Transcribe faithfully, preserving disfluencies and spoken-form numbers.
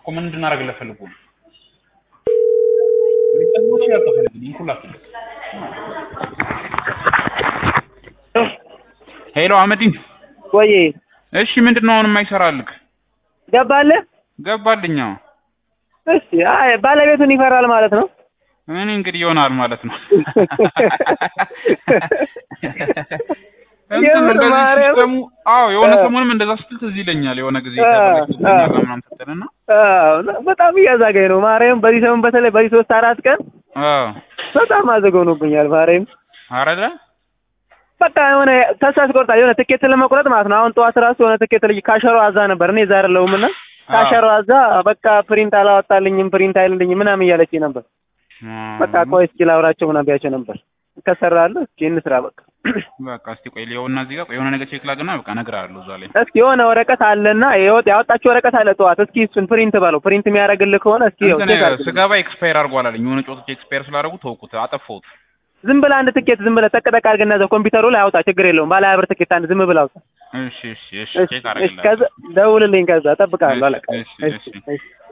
ምን እንድናረግልህ ፈልጉ ለምን ያልተፈልግልኝ ሁላክ ሄሎ አመዲን ወይ እሺ ምንድነው አሁን የማይሰራልክ ገባለህ ገባልኛ እሺ አይ ባለቤቱን ይፈራል ማለት ነው እኔ እንግዲህ ይሆናል ማለት ነው እንትን እንደዚህ ሲስተሙ አዎ የሆነ ሰሞኑን እንደዛ ስትል ትዝ ይለኛል የሆነ ጊዜ ተበላሽቶኛል ምናምን ስትልና አዎ በጣም እያዛገኝ ነው ማርያም በዚህ ሰሞን በተለይ በዚህ ሶስት አራት ቀን አዎ በጣም አዘገውኖብኛል ማርያም አረዳ በቃ የሆነ ተስፋ አስቆርጣል የሆነ ትኬት ለመቁረጥ ማለት ነው አሁን ጠዋት ራሱ የሆነ ትኬት ልጅ ካሸሮ አዛ ነበር እኔ ዛሬ ለውምና ካሸሮ አዛ በቃ ፕሪንት አላወጣልኝም ፕሪንት አይልልኝም ምናምን እያለችኝ ነበር በቃ ቆይ እስኪ ላውራቸው ምናምን ቢያቸው ነበር ከሰራለህ እስኪ እንስራ በቃ በቃ እስቲ ቆይ ሊሆንና እዚህ ጋር የሆነ ነገር ቼክ ላግና በቃ እነግርሃለሁ እዛ ላይ እስኪ የሆነ ወረቀት አለና ያወጣችሁ ወረቀት አለ ጠዋት እስኪ እሱን ፕሪንት ባለው ፕሪንት የሚያደርግልህ ከሆነ እስኪ ያው ስጋባ ኤክስፓየር አድርጓል አለኝ የሆነ ጮቶች ኤክስፓየር ስላደረጉ ተውኩት አጠፋሁት ዝም ብለህ አንድ ትኬት ዝም ብለህ ተቀጠቃ አድርገና እዛው ኮምፒውተሩ ላይ አውጣ ችግር የለውም ባለ ሀያ ብር ትኬት አንድ ዝም ብለህ አውጣ እሺ እሺ እሺ ቼክ አደርግልሃለሁ ከዛ ደውልልኝ ከዛ እጠብቅሃለሁ አለቃ እሺ እሺ